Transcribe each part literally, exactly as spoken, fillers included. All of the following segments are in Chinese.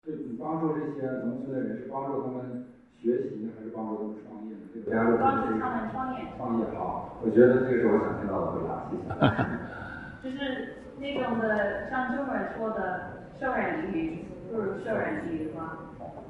对你帮助这些农村的人，是帮助他们学习，还是帮助他们创业呢？这个帮助他们创业。 创业好，我觉得这个是我想听到的回答，谢谢。 就是那种的，像中国人说的授人以鱼，不如授人以渔吗？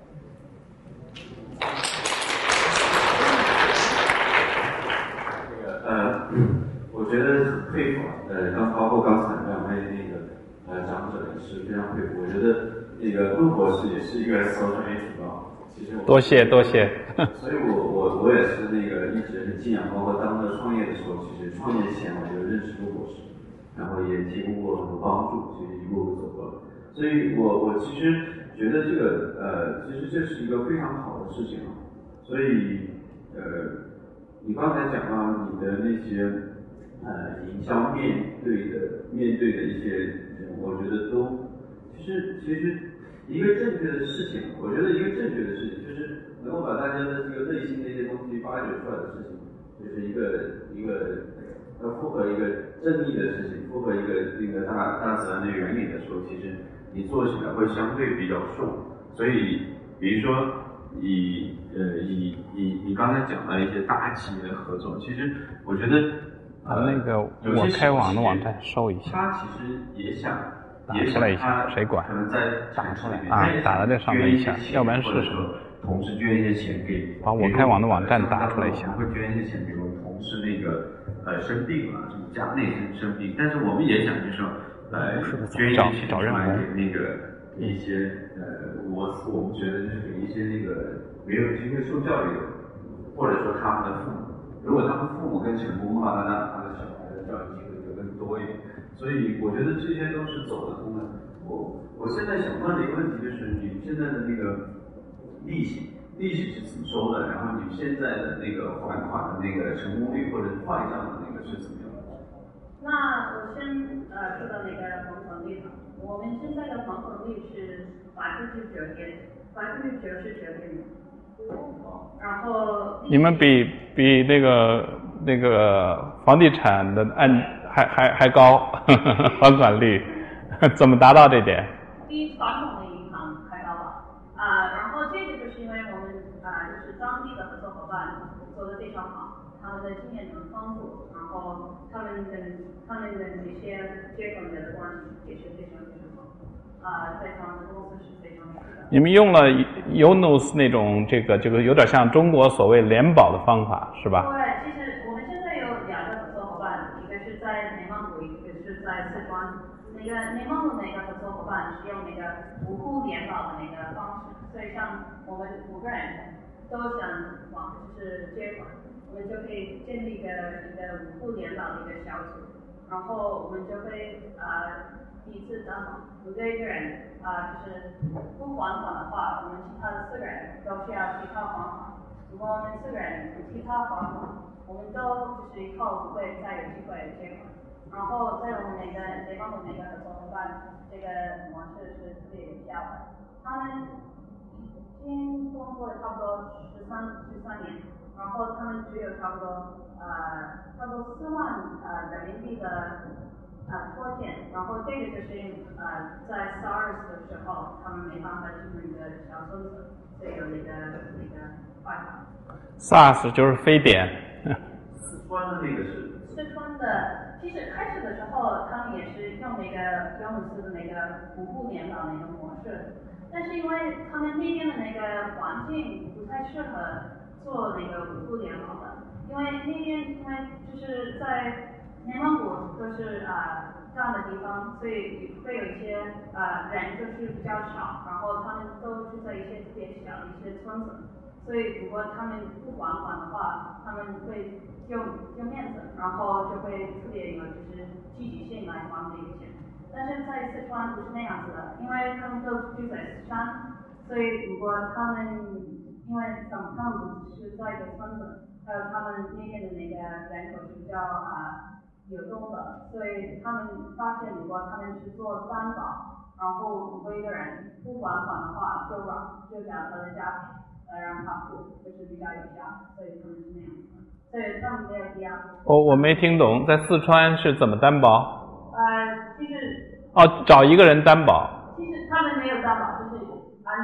这个呃，我觉得很佩服，呃，刚包括刚才两位那个呃长者也是非常佩服。我觉得那个陆博士也是一个 social entrepreneur， 其实我多谢多谢。 所以我我我也是那个一直很敬仰，包括当时创业的时候，其实创业前我就认识陆博士，然后也提供过很多帮助，其实一步步走过来。所以我我其实觉得这个呃，其实这是一个非常好的事情啊。所以呃，你刚才讲到你的那些呃营销面对的面对的一些人，我觉得都其实其实一个正确的事情，我觉得一个正确的事情就是能够把大家的这个内心的一些东西发掘出来的事情，就是一个一个要符合一个正义的事情，符合一个这个大大自然的原理的时候，其实你做起来会相对比较顺。所以比如说以呃以以你刚才讲的一些大企业的合作，其实我觉得呃那个我开网的网站收一下， 他其实也想打出来一下，谁管？ 可能在打出来啊，打在这上面一下，要不然是什么？ 同时捐一些钱给把我开网的网站打出来一下。 会捐一些钱，比如同事那个呃生病了，什么家内生生病，但是我们也想就是说呃捐一些钱出来给那个一些呃我我们觉得就是给一些那个没有机会受教育的，或者说他们的父母，如果他们父母更成功的话，那他的小孩的教育机会就更多一点。所以我觉得这些都是走得通的。我我现在想问的一个问题就是，你们现在的那个利息，利息是怎么收的？然后你们现在的那个还款的那个成功率或者坏账的那个是怎么样的？ 那我先呃说到那个还款率吧。我们现在的还款率是百分之九点，百分之九十九点五。然后你们比比那个那个房地产的按还还还高呵呵还款率，怎么达到这点？ 比传统的银行还高吧？啊、呃，然后这个就是因为我们啊、呃，就是当地的合作伙伴做得非常好，他们的经验很丰富，然后他们跟他们的那些接口人的关系也是非常非常好。啊、呃，在他们的公司是非常好的。 你们用了 Yunus 那种这个这个有点像中国所谓联保的方法是吧？ 对，其实我们现在有两个合作伙伴，一个是在内蒙古，一个是在四川。那个内蒙古那个合作伙伴是用那个五户联保的那个方式，所以像我们五个人都想往就是接管，我们就可以建立一个一个五户联保的一个小组，然后我们就会呃第一次担保，五个一个人啊、呃、就是不还款的话，我们其他的四个人都需要其他还款。如果我们四个人其他还款，我们都就是以后不会再有机会接管。然后在我们那个内蒙古那个合作伙伴，这个模式是特别有效的。他们已经工作了差不多十三十三年，然后他们只有差不多呃差不多四万呃人民币的呃拖欠，然后这个就是呃在 SARS 的时候，他们没办法进入一个小村子，所以有那个那个办法。 SARS 就是非典。 四川的那个是。 四川的，其实开始的时候，他们也是用那个詹姆斯的那个五户联保那个模式，但是因为他们那边的那个环境不太适合做那个五户联保的，因为那边因为就是在内蒙古都是啊、呃、这样的地方，所以会有一些呃人就是比较少，然后他们都住在一些特别小的一些村子，所以如果他们不还款的话，他们会用用面子，然后就会特别有就是积极性来还这个钱。但是在四川不是那样子的，因为他们都住在四川，所以如果他们因为他们不是在一个村子，还有他们那边的那个人口是比较啊、呃、流动的，所以他们发现如果他们是做担保，然后如果一个人不还款的话，就让就讲他的家庭呃让他付，就是比较有效，所以他们是那样子的。对，他们没有必要。 我我没听懂，在四川是怎么担保？ 呃，就是哦，找一个人担保。 其实他们没有担保，就是啊、呃，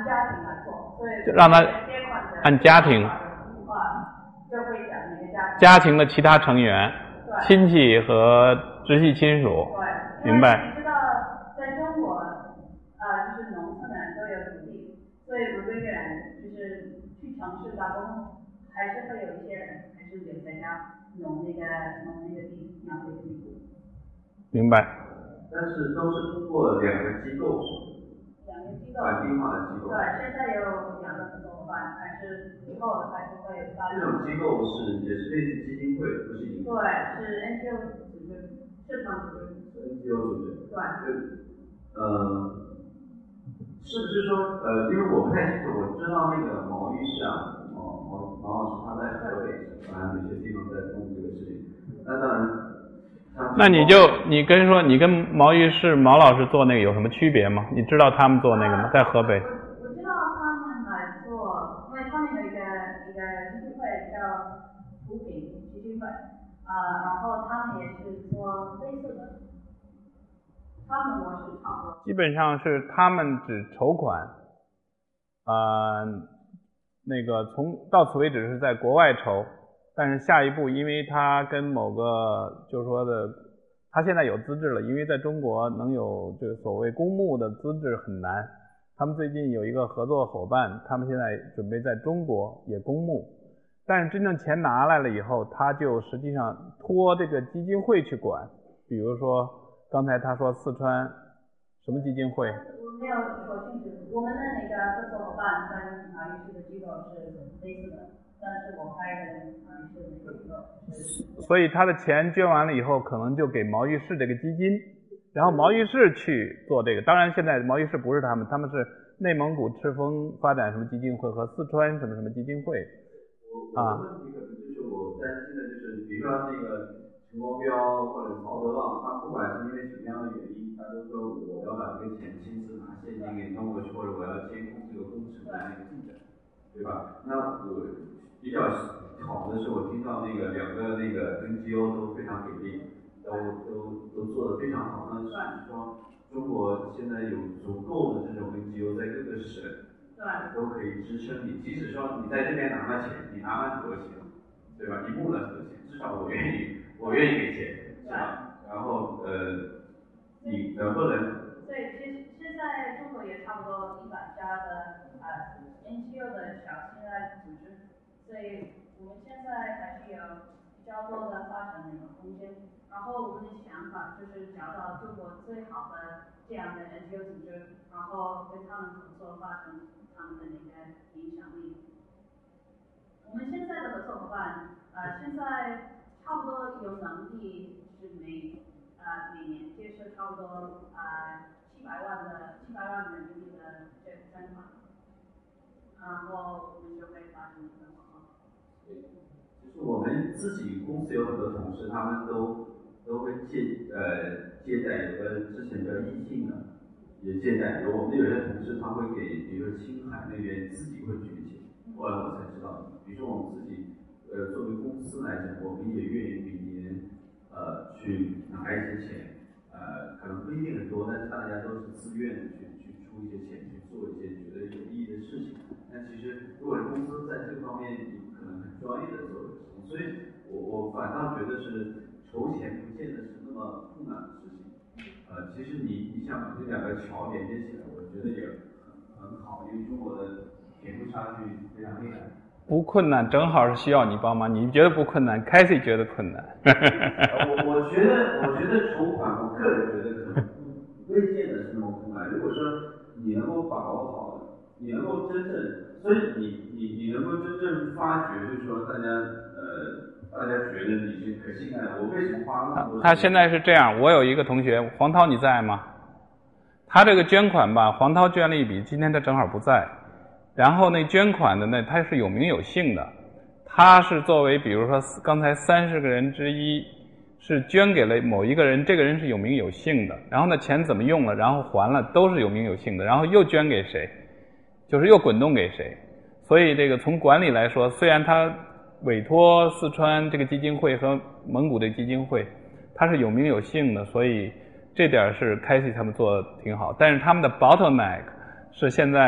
让他按家庭， 就会讲那个家庭家庭的其他成员、亲戚和直系亲属。 对， 明白。 你知道，在中国，呃，就是农村人都有土地，所以每个人就是去城市打工，还是会有一些人还是留在家农那个农那个地养那个地。 明白。 但是都是通过两个机构， 两个机构， 本地化的机构。 对，现在有两个合作伙伴，还是以后还是会发展。 这种机构是也是类似基金会，不是银行。 对，是 N G O 组织，社团组织。 是 N G O 组织。 对。 就呃，是不是说呃，因为我不太清楚，我知道那个毛医师啊，毛毛毛老师他在河北，反正有些地方在弄这个事情。那当然。 那你就你跟说你跟毛医师毛老师做那个有什么区别吗？你知道他们做那个吗？在河北。 我知道他们来做，因为他们有一个一个基金会叫扶贫基金会，啊、呃，然后他们也是做类似的，他们模式差不多。 基本上是他们只筹款，呃，那个从到此为止是在国外筹。但是下一步，因为他跟某个就是说的，他现在有资质了，因为在中国能有这个所谓公募的资质很难。他们最近有一个合作伙伴，他们现在准备在中国也公募，但是真正钱拿来了以后，他就实际上托这个基金会去管。比如说刚才他说四川什么基金会？ 我没有说清楚，我们的那个合作伙伴跟马律师的机构是类似的。但是我开的毛医师那个机构， 所以他的钱捐完了以后，可能就给毛医师这个基金，然后毛医师去做这个。当然，现在毛医师不是他们，他们是内蒙古赤峰发展什么基金会和四川什么什么基金会。 我我的问题可能就是我担心的就是，比如说那个陈国标或者曹德旺，他不管是因为什么样的原因，他都说我要把这个钱亲自拿现金给弄过去，或者我要监控这个工程的那个进展，对吧？那我。比较好的是，我听到那个两个那个 N G O 都非常给力，都都都做得非常好。那是说中国现在有足够的这种 N G O 在各个省，都可以支撑你。即使说你在这边拿了钱，你拿了很多钱，对吧？你募了很多钱，至少我愿意，我愿意给钱，是吧？然后呃，你能不能？ 对，其实现在中国也差不多一百家的呃 N G O 的小型的组织。所以我们现在还是有比较多的发展的一个空间。然后我们的想法就是找到中国最好的这样的 N G O 组织，然后跟他们合作，发展他们的那个影响力。我们现在的合作伙伴，呃，现在差不多有能力是每呃每年就是差不多呃七百万的七百万人民币的这个捐款，然后我们就会发展一个。 就是我们自己公司有很多同事，他们都都会借呃借贷，有的之前叫易信的也借贷，有我们有些同事他会给，比如说青海那边自己会捐钱，后来我才知道，比如说我们自己呃作为公司来讲，我们也愿意每年呃去拿一些钱，呃可能不一定很多，但是大家都是自愿的去去出一些钱去做一些觉得有意义的事情。但其实如果是公司在这方面可能很专业的做的事情，所以我我反倒觉得是筹钱不见得是那么困难的事情。呃，其实你你想把这两个桥连接起来，我觉得也很很好，因为中国的贫富差距非常厉害。 不困难，正好是需要你帮忙。你觉得不困难 ，Casey 觉得困难。 我我觉得我觉得筹款，我个人觉得可能未见得是那么困难。如果说你能够把握好。你能够真正，所以你你你能够真正发掘，就是说大家呃大家觉得你是可信赖的。我为什么花那么多？ 他现在是这样，我有一个同学黄涛，你在吗？他这个捐款吧，黄涛捐了一笔，今天他正好不在。然后那捐款的呢，他是有名有姓的，他是作为比如说刚才三十个人之一，是捐给了某一个人，这个人是有名有姓的。然后呢，钱怎么用了，然后还了，都是有名有姓的。然后又捐给谁？就是又滚动给谁，所以这个从管理来说，虽然他委托四川这个基金会和蒙古的基金会，他是有名有姓的，所以这点是Casey他们做的挺好。但是他们的 bottleneck 是现在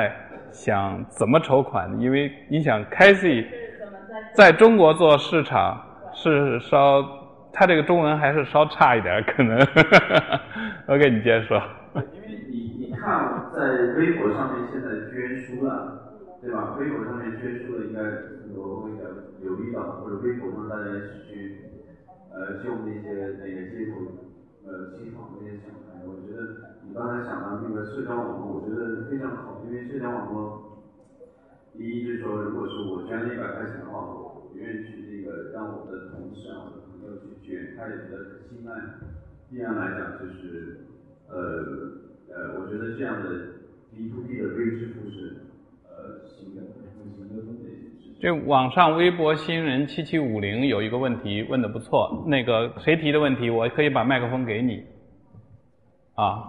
想怎么筹款，因为你想 Casey 在中国做市场是稍，他这个中文还是稍差一点可能。OK， 你接着说。 因为你你看在微博上面现在捐书了，对吧？微博上面捐书的应该我会留意到，或者微博上大家去呃救那些那个街头呃乞讨那些小孩，我觉得你刚才讲到那个社交网络，我觉得非常好，因为社交网络，第一就是说，如果是我捐了一百块钱的话，我愿意去那个让我的同事啊、我的朋友去捐，他也觉得可信赖。第二来讲就是。呃呃，我觉得这样的 B to B 的微支付是呃行得行得通的一件事情。 这网上微博新人七七五零有一个问题问得不错，那个谁提的问题，我可以把麦克风给你。啊。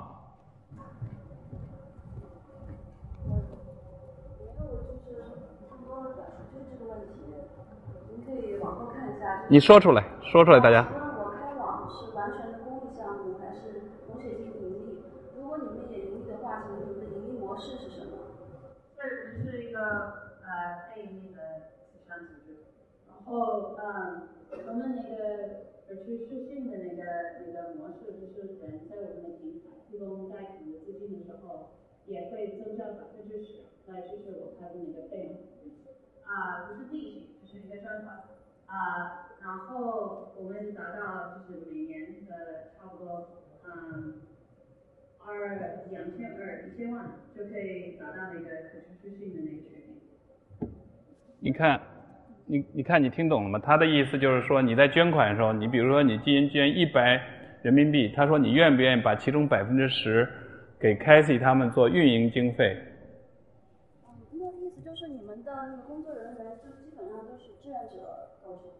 你说出来，说出来，大家。 我开网是完全的公益项目，还是同时也进行盈利？如果你们也盈利的话，请问你们的盈利模式是什么？ 这是一个呃非盈利的慈善组织，然后嗯，我们那个可持续性的那个那个模式，就是人在我们的平台提供贷款的资金的时候，也会增加百分之十来支持我开的那个费用，啊、呃，不是利息，就是一个捐款。啊、呃，然后我们达到就是每年的差不多嗯二两千二一千万就可以达到那个可持续性的那个水平。 你看，你你看你听懂了吗？他的意思就是说你在捐款的时候，你比如说你今天捐一百人民币，他说你愿不愿意把其中百分之十给 Casey 他们做运营经费？ 嗯，那意思就是你们的那个工作人员就基本上都是志愿者。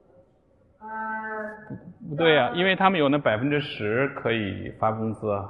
呃， 不对呀、啊，因为他们有那百分之十可以发工资啊。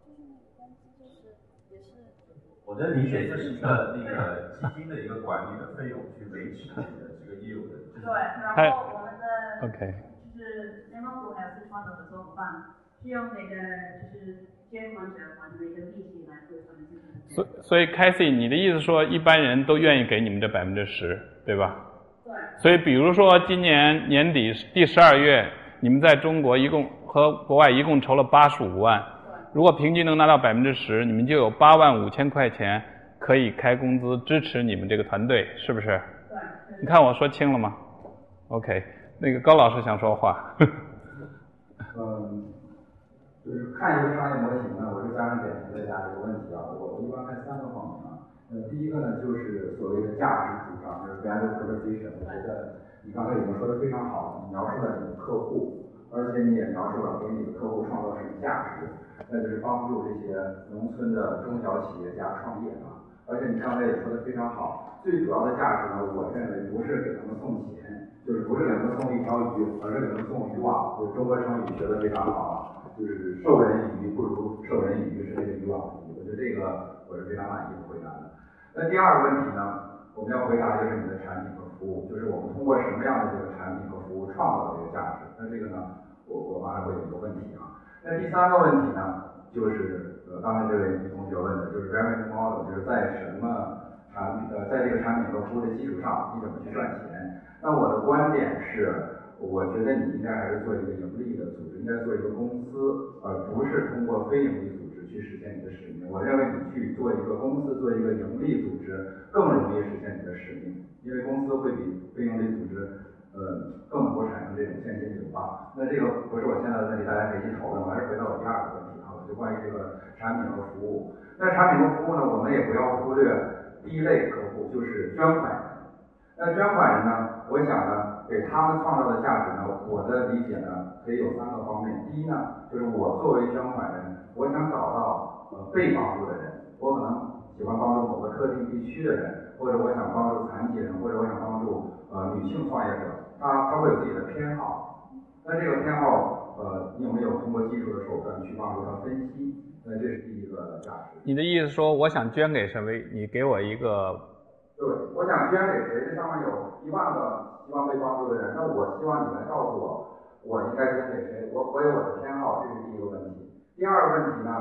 我的理解就是一个那个基金的一个管理的费用，去维持你的这个业务的。 对，然后我们的 OK， 就是联盟部还有四川的合作伙伴，是用那个就是捐款者还的一个利息来付他们这个。 所所以 Casey， 你的意思说一般人都愿意给你们这百分之十，对吧？所以，比如说今年年底第十二月，你们在中国一共和国外一共筹了八十五万，如果平均能拿到百分之十，你们就有八万五千块钱可以开工资支持你们这个团队，是不是？ 对。 你看我说清了吗 ？OK， 那个高老师想说话。 嗯，就是看一个商业模型呢，我是非常典型的加一个问题啊，我一般看三个方面啊。呃，第一个呢，就是所谓的价值主张，就是 value proposition。我觉得你刚才已经说的非常好，你描述了你的客户，而且你也描述了给你的客户创造什么价值，那就是帮助这些农村的中小企业家创业啊。而且你刚才也说的非常好，最主要的价值呢，我认为不是给他们送钱，就是不是给他们送一条鱼，而是给他们送渔网。就中国成语学的非常好啊，就是授人以鱼不如授人以渔，是那个渔网的鱼。我觉得这个我是非常满意的回答的。那第二个问题呢，我们要回答就是你的产品和服务，就是我们通过什么样的这个产品和服务创造这个价值。那这个呢，我我马上会有一个问题啊。那第三个问题呢，就是呃刚才这位女同学问的，就是 revenue model， 就是在什么产品呃在这个产品和服务的基础上，你怎么去赚钱？那我的观点是，我觉得你应该还是做一个盈利的组织，应该做一个公司，而不是通过非盈利组织去实现你的使命。我认为你去做一个公司，做一个盈利组织，更容易实现你的使命，因为公司会比非盈利组织，呃，更能够产生这种现金流吧。那这个不是我现在的问题，大家可以一起讨论。我还是回到我第二个问题啊，就关于这个产品和服务。那产品和服务呢，我们也不要忽略第一类客户，就是捐款人。那捐款人呢，我想呢，给他们创造的价值呢，我的理解呢，可以有三个方面。第一呢，就是我作为捐款人，我想找到呃被帮助的人，我可能喜欢帮助某个特定地区的人，或者我想帮助残疾人，或者我想帮助呃女性创业者，他他会有自己的偏好。那这个偏好呃，你有没有通过技术的手段去帮助他分析？那这是第一个价值。 你的意思说，我想捐给谁？你给我一个。 对，我想捐给谁？这上面有一万个希望被帮助的人，那我希望你来告诉我，我应该捐给谁？我我有我的偏好，这是第一个问题。第二个问题呢，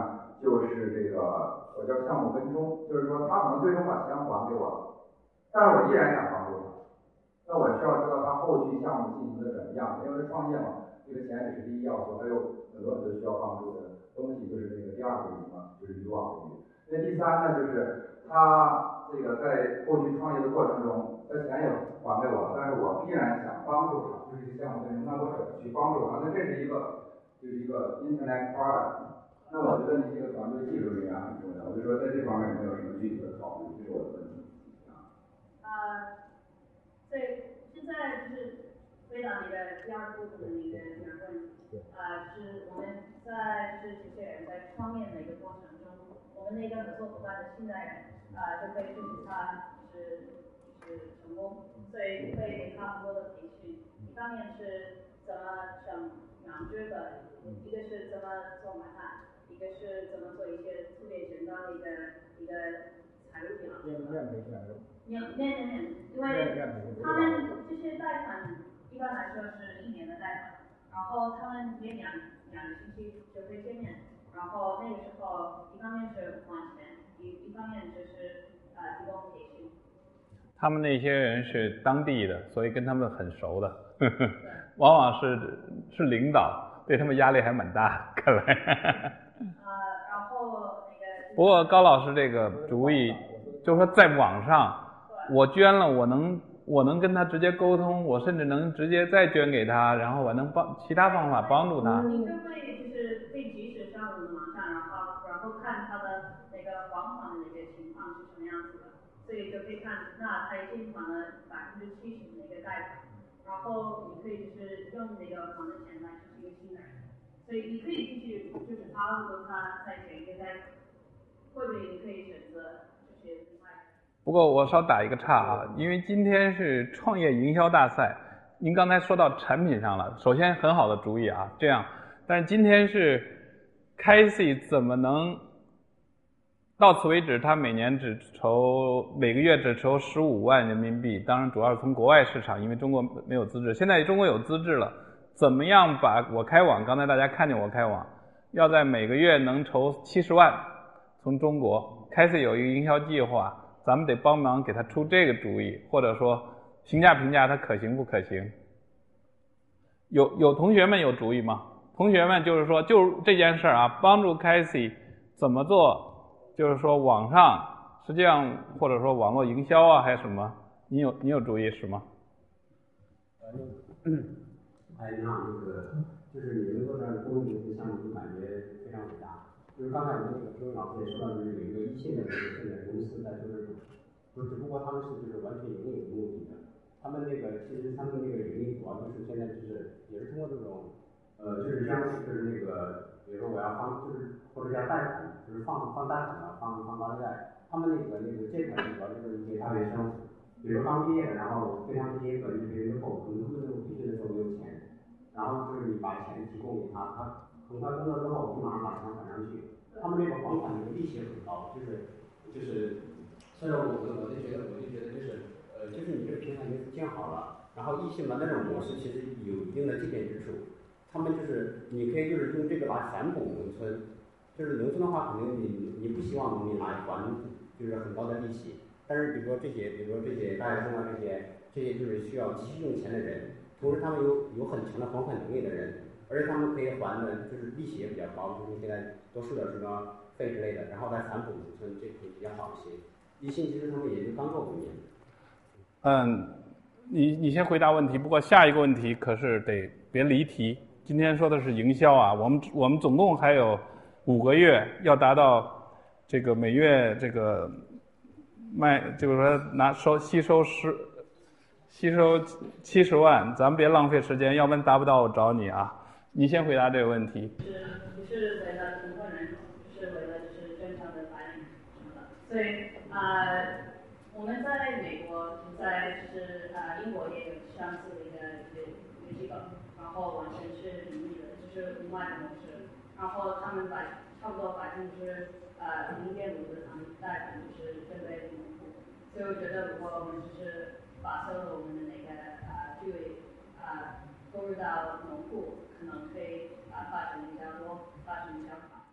就是这个我叫项目跟踪，就是说他可能最终把钱还给我了，但是我依然想帮助他。那我需要知道他后续项目进行的怎么样，因为创业嘛，这个钱也是第一要素，还有很多很多需要帮助的东西，就是这个第二个语嘛，就是渔网的语。那第三呢，就是他这个在后续创业的过程中，他钱也还给我了，但是我依然想帮助他，就是这个项目跟踪，那我怎么去帮助他？那这是一个就是一个 internet product。那我觉得你这个团队技术人员很重要，我就说在这方面有没有什么具体的考虑？这是我的问题。 啊，对，现在就是回答你的第二部分的一个第二个问题，啊，是我们在是这些人在创业的一个过程中，我们那个合作伙伴的信赖人，啊，就可以支持他是就是成功，所以会给他很多的培训，一方面是怎么省粮食的，一个是怎么做买卖。一个是怎么做一些特别简单的一个一个财务表。 面面培训还是？ 面面面，因为他们这些贷款一般来说是一年的贷款，然后他们每两两个星期就会见面，然后那个时候一方面是还钱，一一方面就是呃提供培训。 他们那些人是当地的，所以跟他们很熟的，呵呵往往是是领导，对他们压力还蛮大，看来。 呃，然后那个。 不过高老师这个主意，就是说在网上，我捐了，我能我能跟他直接沟通，我甚至能直接再捐给他，然后我能帮其他方法帮助他。 你就会就是可以及时上我们的网站，然后然后看他的那个还款的那个情况是什么样子的，所以就可以看那他已经还了百分之七十的那个贷款，然后你可以就是用那个还的钱来支持一个新的人。所以你可以继续，就是他如果他再选一个贷款，或者你可以选择就是另外。 不过我稍打一个岔啊，因为今天是创业营销大赛，您刚才说到产品上了，首先很好的主意啊，这样，但是今天是 Casey 怎么能到此为止，他每年只筹每个月只筹十五万人民币，当然主要是从国外市场，因为中国没有资质，现在中国有资质了。怎么样把我开网？刚才大家看见我开网，要在每个月能筹七十万，从中国开始有一个营销计划，咱们得帮忙给他出这个主意，或者说评价评价它可行不可行？有有同学们有主意吗？同学们就是说，就这件事啊，帮助 Casey 怎么做？就是说网上实际上或者说网络营销啊，还有什么？你有你有主意是吗？ 哎，你好，那个就是你们做的公益的项目，就感觉非常伟大。就是刚才我们那个周老师也说到，就是有一个一线的这个现在公司在做这种，就只不过他们是就是完全盈利为目的的。他们那个其实他们那个盈利主要就是现在就是也是通过这种呃就是像就是那个比如说我要放就是或者叫贷款，就是放放贷款啊，放放高利贷。他们那个那个借款主要就是一些大学生。比如刚毕业的，然后非常接本科毕业之后，可能他们那种毕业的时候没有钱，然后就是你把钱提供给他，他很快工作之后，你马上把钱还上去。他们那个还款那个利息很高，就是就是，所以我我我就觉得我就觉得就是呃就是你这个平台已经建好了，然后异性的那种模式其实有一定的借鉴之处。他们就是你可以就是用这个来反哺农村，就是农村的话，可能你你不希望农民来还就是很高的利息。但是比如说这些，比如说这些大学生啊，这些这些就是需要急需用钱的人，同时他们有有很强的还款能力的人，而且他们可以还的，就是利息也比较高，就是现在多收点什么费之类的，然后再反哺农村，这可以比较好一些。一线其实他们也就刚够五年。 嗯，你你先回答问题，不过下一个问题可是得别离题。今天说的是营销啊，我们我们总共还有五个月要达到这个每月这个。卖就是说拿收吸收十吸收七十万，咱们别浪费时间，要不然达不到我找你啊。你先回答这个问题。 是不是为了突破人口，是为了就是正常的白领什么的。所以啊、呃，我们在美国，在就是啊、呃、英国也有相似的一个一个一个机构，然后完全是盈利的，就是另外的模式。然后他们百差不多百分之呃零点五的他们贷款就是针对农户，所以我觉得如果我们就是把所有我们的那个呃这个呃投入到农户，可能可以啊、呃、发展比较多，发展比较好。